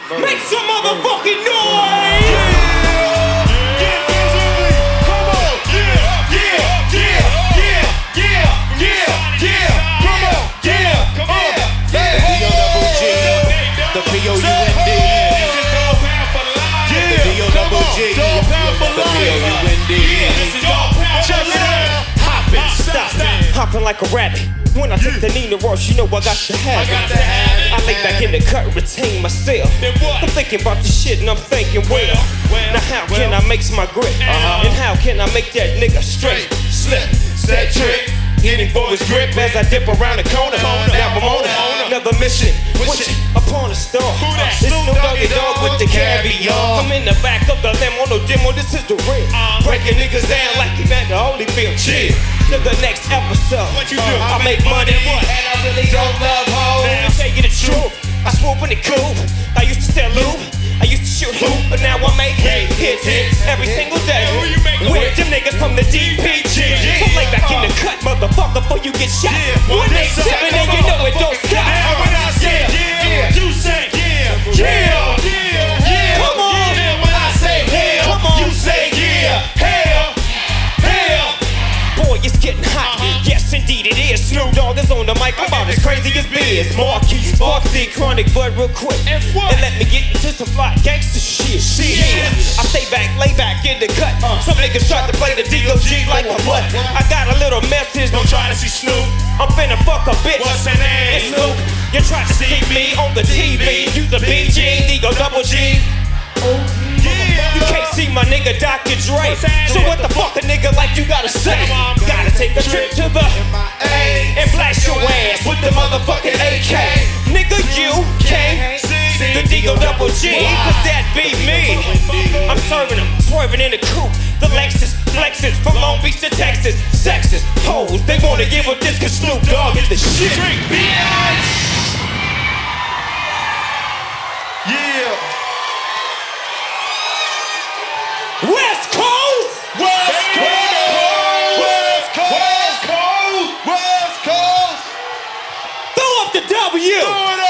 Make some motherfucking noise! The P-O-U-N-D. The D-O-double-G. The P-O-U-N-D. Check it out. Hoppin', stop, hopping like a rabbit. When I take the Nina Ross, you know I got to have it. I lay back in the cut, retain myself. I'm thinking about the shit and I'm thinking, well, now how can I make my grip? And how can I make that nigga straight? Slip, set trick. Hitting for his grip as I dip around the corner. Now I'm on another mission, wishing upon a star. It's Snoop Doggy Dogg with the caviar. I'm in the back of the limo, no demo, this is the real. Breaking niggas down like Evander Holyfield. Chill to the next episode. What you do? I make money and I really don't love hoes. To tell you the truth, I swoop in the coupe. I used to sell lube, I used to shoot hoop, but now I make hits every single day. With them niggas from the DPG. So lay back in the cut, motherfucker, before you get shot. 187 and you know it don't stop. When I say yeah, you say yeah, yeah, yeah. Come on. When I say hell, Come on. you say yeah, hell, hell. Boy, it's getting hot. Yes, indeed it is. Snoop Dogg is on the mic. I'm about as crazy as Biz. Marquis, Sparksy, Chronic, Bud, real quick. And what? And let me get into some fly gangster shit. I stay back, lay back in the cut. Some niggas try to play the D.O.G. like a what? I got a little message. Don't try to see Snoop. I'm finna fuck a bitch. What's her name? It's Snoop. You try to see me on the TV. Use a BG, D.O.G. You can't see my nigga Dr. Dre. So what the fuck a nigga like you gotta say? Gotta take a trip to the A and blast your ass with the motherfucking AK. Nigga, you can't see the D.O.G. Cause that be me. I'm serving them, swerving in the coupe. The Lexus, Flexus, from Long Beach to Texas. Sexist hoes, they wanna get with this cause Snoop Dogg is the shit. Yeah. West Coast! West Coast! West Coast! West Coast! West Coast! Throw up the W! Throw it